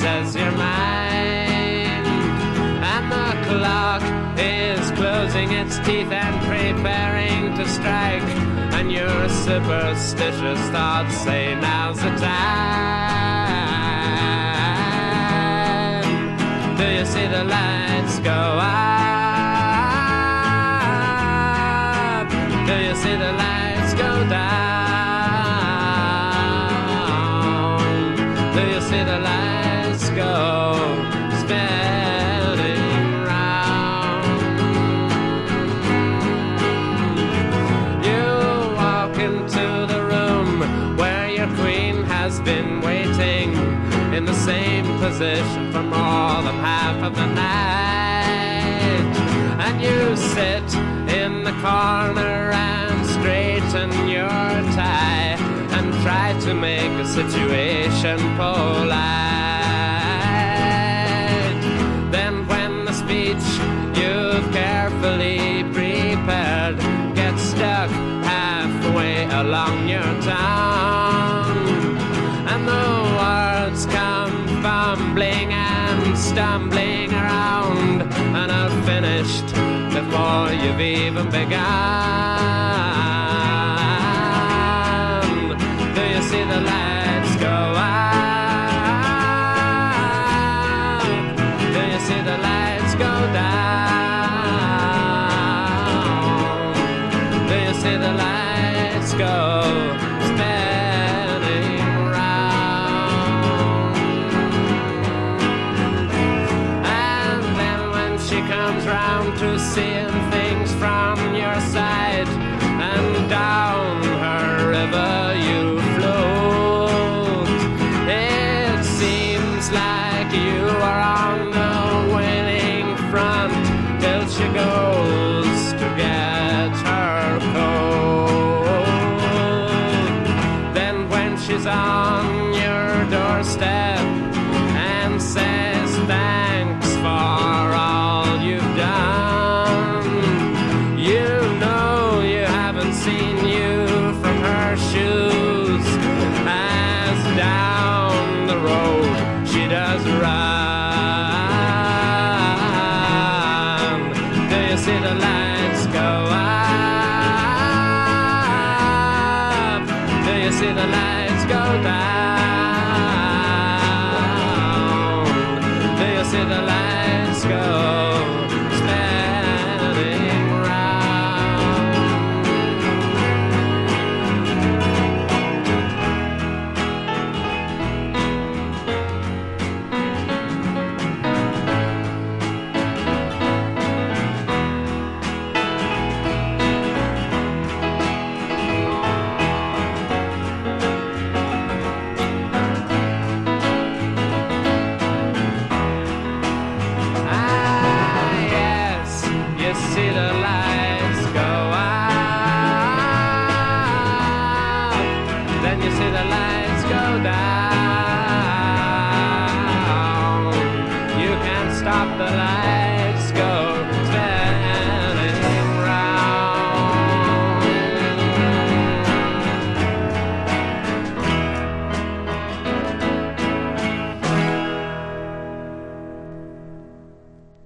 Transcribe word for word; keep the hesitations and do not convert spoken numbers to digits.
says you're mine. And the clock is closing its teeth and preparing to strike, and your superstitious thoughts say now's the time. Do you see the lights go up? Do you see the lights go down? Do you see the lights go spinning round? You walk into the room where your queen has been waiting in the same position for more than half of the night, and you sit in the corner and straighten your tie and try to make a situation polite. Then when the speech you've carefully prepared gets stuck halfway along your tongue, and the words come fumbling and stumbling around and are finished before you've even begun. Do you see the lights go up? Do you see the lights go down? Do you see the lights go spinning round? And then when she comes round to seeing things from your side, and down her river you float, it seems like you are on the winning front till she goes to get her coat. Then when she's on your doorstep and says thanks for all you've done, you know you haven't seen you from her shoes, as down the road she does run. Do you see the lights go up? Do you see the lights go down? Do you see the lights go spinning round? Ah, yes, you see the lights go up, then you see the lights go down. You can't stop the lights.